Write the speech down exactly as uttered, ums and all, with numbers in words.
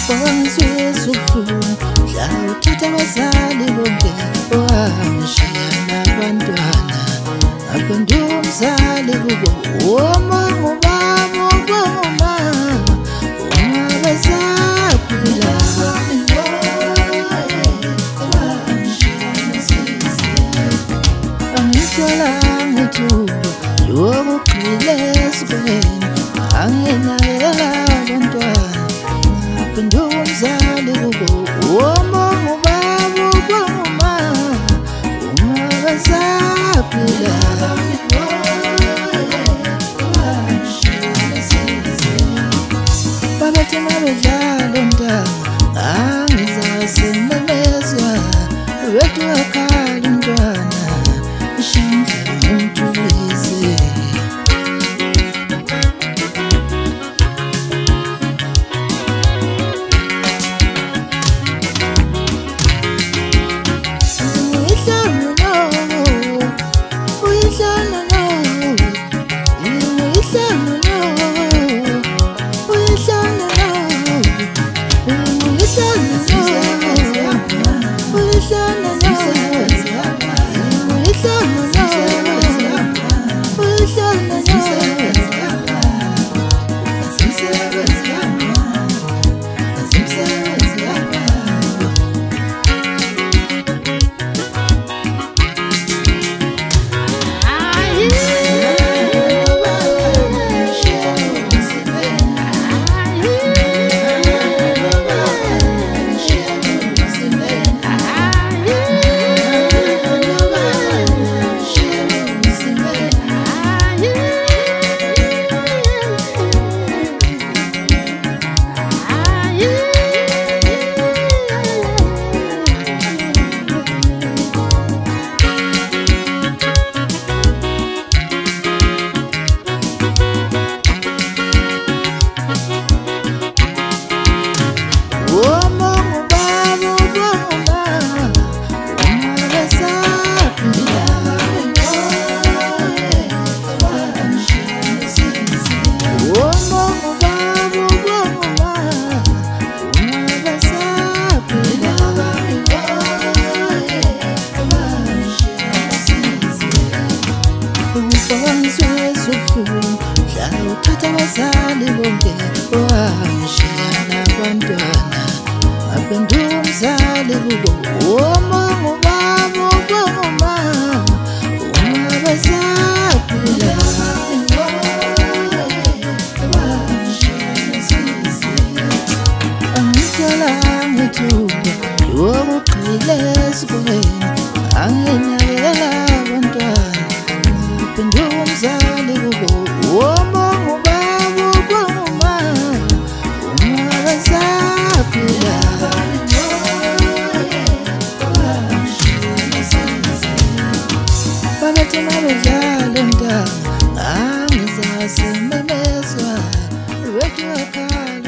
Ufangizwisufu la uthatha abazali bonke wangishiya nabantwana ngaphenduka umzali kubo uma ngubaba uboma uma besaphila angitholanga ithuba lokugxila esikoleni anginakekela abantwana ngaphenduka umzali kubo uma ngubaba uboma uma besaphila babathi mabedlala umntwana angizasememezwa wethu akhala umntwana ishandla ngimthulise Ufangizwisufu la uthatha abazali bonke wangishiya nabantwana ngaphenduka umzali kubo uma ngubaba uboma uma besaphila angitholanga ithuba lokugxila esikoleni anginakekela abantwana ngaphenduka umzali kubo uma ngubaba uboma uma besaphila babathi mabedlala umntwana angizasememezwa wethu akhala